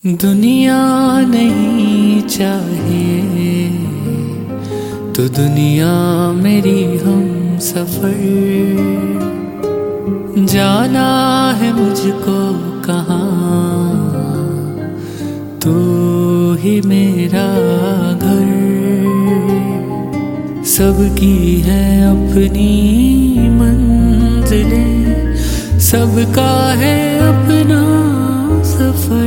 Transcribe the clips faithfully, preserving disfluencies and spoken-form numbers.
दुनिया नहीं चाहिए तो दुनिया मेरी हम सफर, जाना है मुझको कहाँ, तू ही मेरा घर। सबकी है अपनी मंजिलें, सबका है अपना सफर।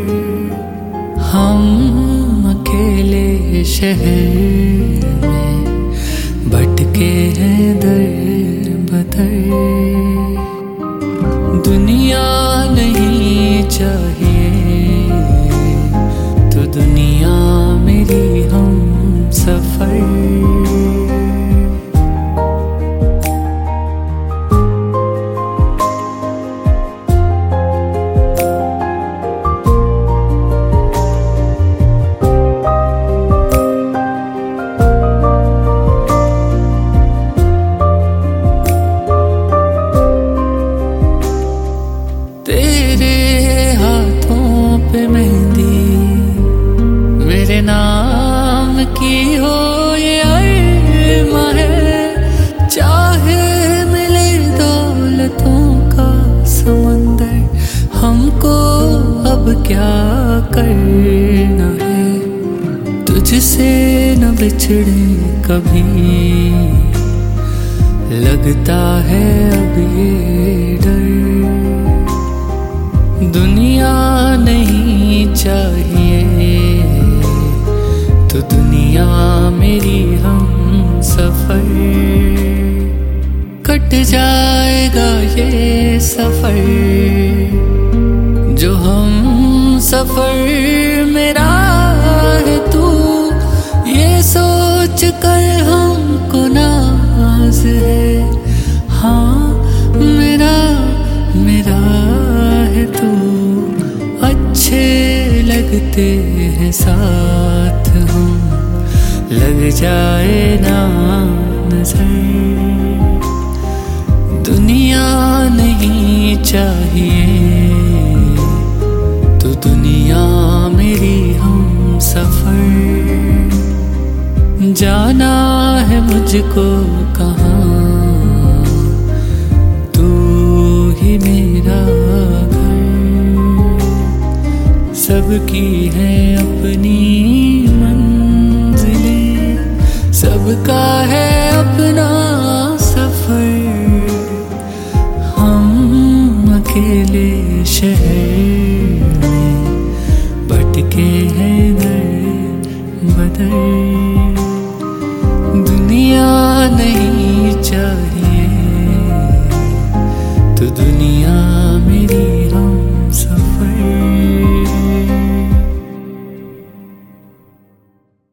हम अकेले शहर में भटके हैं दर बदर। दुनिया नहीं चाहिए तो दुनिया मेरी हम सफर। मेरे नाम की हो ये अरमा है, चाहे मिले दौलतों का समंदर। हमको अब क्या करना है, तुझसे न बिछड़े कभी। लगता है अब ये डर, दुनिया नहीं चाहिए तो दुनिया मेरी हम सफर। कट जाएगा ये सफर जो हम सफर मेरा है तू, ये सोच कर हमको नाज है। हाँ मेरा मेरा है तू, अच्छे लगते हैं साथ हम, लग जाए ना नजर। दुनिया नहीं चाहिए तो दुनिया मेरी हम सफर, जाना है मुझको कहाँ, तू ही मेरा घर। सबकी है अपनी मंजिलें, सबका है अपना सफर। हम अकेले शहर में भटके हैं दर बदर। दुनिया नहीं चाहिए